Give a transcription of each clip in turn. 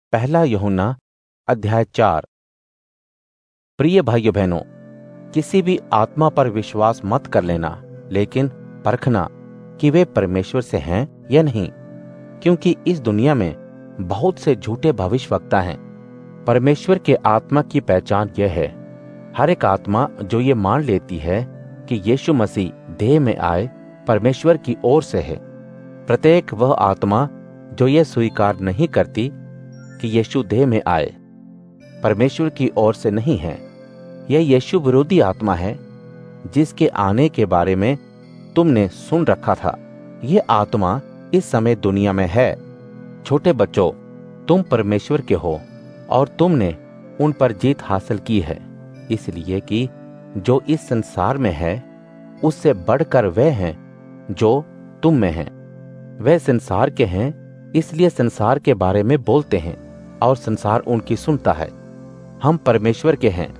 पहला यूहन्ना अध्याय 4। प्रिय भाइयों बहनों, किसी भी आत्मा पर विश्वास मत कर लेना, लेकिन परखना कि वे परमेश्वर से हैं या नहीं, क्योंकि इस दुनिया में बहुत से झूठे भविष्यवक्ता हैं। परमेश्वर के आत्मा की पहचान यह है, हर एक आत्मा जो ये मान लेती है कि यीशु मसीह देह में आए परमेश्वर की ओर से है। प्रत्येक वह आत्मा जो यह स्वीकार नहीं करती कि यीशु देह में आए परमेश्वर की ओर से नहीं है, यह यीशु विरोधी आत्मा है, जिसके आने के बारे में तुमने सुन रखा था। यह आत्मा इस समय दुनिया में है। छोटे बच्चों, तुम परमेश्वर के हो और तुमने उन पर जीत हासिल की है, इसलिए कि जो इस संसार में है उससे बढ़कर वे हैं जो तुम में हैं। वे संसार के हैं, इसलिए संसार के बारे में बोलते हैं और संसार उनकी सुनता है। हम परमेश्वर के हैं।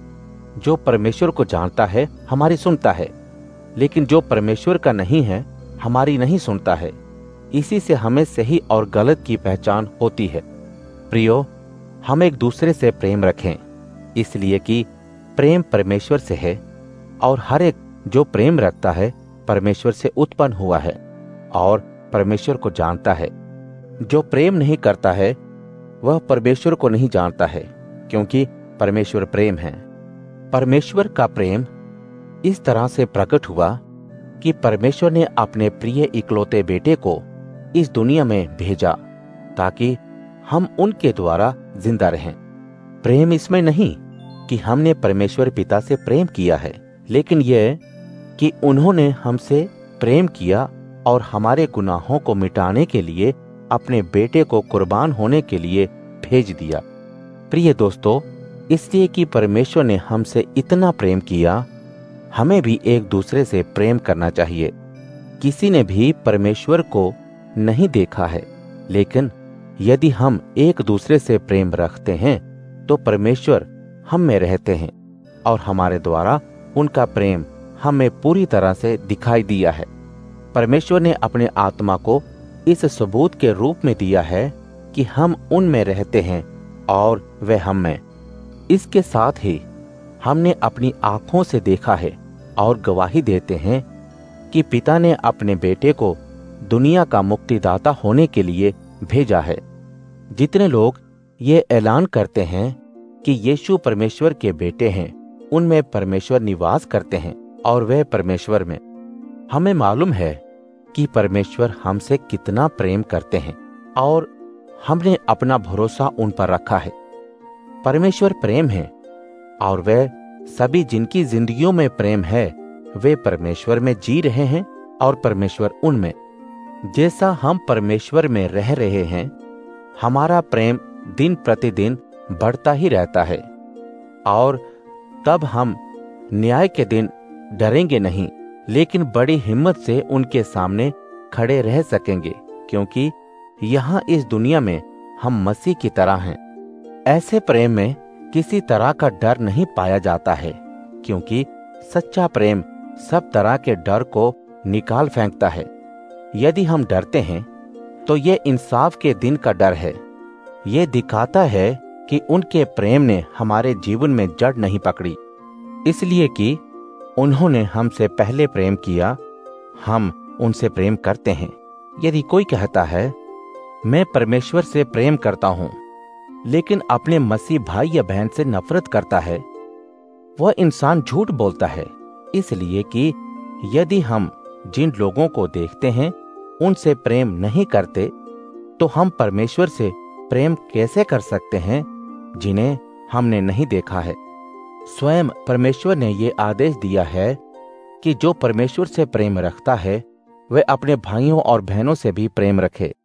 जो परमेश्वर को जानता है हमारी सुनता है, लेकिन जो परमेश्वर का नहीं है हमारी नहीं सुनता है। इसी से हमें सही और गलत की पहचान होती है। प्रियो, हम एक दूसरे से प्रेम रखें, इसलिए कि प्रेम परमेश्वर से है और हर एक जो प्रेम रखता है परमेश्वर से उत्पन्न हुआ है और परमेश्वर को जानता है। जो प्रेम नहीं करता है वह परमेश्वर को नहीं जानता है, क्योंकि परमेश्वर प्रेम है। परमेश्वर का प्रेम इस तरह से प्रकट हुआ कि परमेश्वर ने अपने प्रिय इकलौते बेटे को इस दुनिया में भेजा ताकि हम उनके द्वारा जिंदा रहें। प्रेम इसमें नहीं कि हमने परमेश्वर पिता से प्रेम किया है, लेकिन यह कि उन्होंने हमसे प्रेम किया और हमारे गुनाहों को मिटाने के लिए अपने बेटे को कुर्बान होने के लिए भेज दिया। प्रिय दोस्तों, इसलिए कि परमेश्वर ने हमसे इतना प्रेम किया, हमें भी एक दूसरे से प्रेम करना चाहिए। किसी ने भी परमेश्वर को नहीं देखा है, लेकिन यदि हम एक दूसरे से प्रेम रखते हैं तो परमेश्वर हम में रहते हैं और हमारे द्वारा उनका प्रेम हमें पूरी तरह से दिखाई दिया है। परमेश्वर ने अपने आत्मा को इस सबूत के रूप में दिया है कि हम उनमें रहते हैं और वे हम में। इसके साथ ही हमने अपनी आंखों से देखा है और गवाही देते हैं कि पिता ने अपने बेटे को दुनिया का मुक्तिदाता होने के लिए भेजा है। जितने लोग ये ऐलान करते हैं कि यीशु परमेश्वर के बेटे हैं, उनमें परमेश्वर निवास करते हैं और वे परमेश्वर में। हमें मालूम है कि परमेश्वर हमसे कितना प्रेम करते हैं और हमने अपना भरोसा उन पर रखा है। परमेश्वर प्रेम है और वे सभी जिनकी जिंदगियों में प्रेम है वे परमेश्वर में जी रहे हैं और परमेश्वर उनमें। जैसा हम परमेश्वर में रह रहे हैं, हमारा प्रेम दिन प्रतिदिन बढ़ता ही रहता है और तब हम न्याय के दिन डरेंगे नहीं, लेकिन बड़ी हिम्मत से उनके सामने खड़े रह सकेंगे, क्योंकि यहाँ इस दुनिया में हम मसीह की तरह हैं। ऐसे प्रेम में किसी तरह का डर नहीं पाया जाता है, क्योंकि सच्चा प्रेम सब तरह के डर को निकाल फेंकता है। यदि हम डरते हैं तो ये इंसाफ के दिन का डर है। ये दिखाता है कि उनके प्रेम ने हमारे जीवन में जड़ नहीं पकड़ी, इसलिए कि उन्होंने हमसे पहले प्रेम किया, हम उनसे प्रेम करते हैं। यदि कोई कहता है मैं परमेश्वर से प्रेम करता हूं, लेकिन अपने मसीह भाई या बहन से नफरत करता है, वह इंसान झूठ बोलता है। इसलिए कि यदि हम जिन लोगों को देखते हैं उनसे प्रेम नहीं करते, तो हम परमेश्वर से प्रेम कैसे कर सकते हैं जिन्हें हमने नहीं देखा है। स्वयं परमेश्वर ने ये आदेश दिया है कि जो परमेश्वर से प्रेम रखता है वह अपने भाइयों और बहनों से भी प्रेम रखे।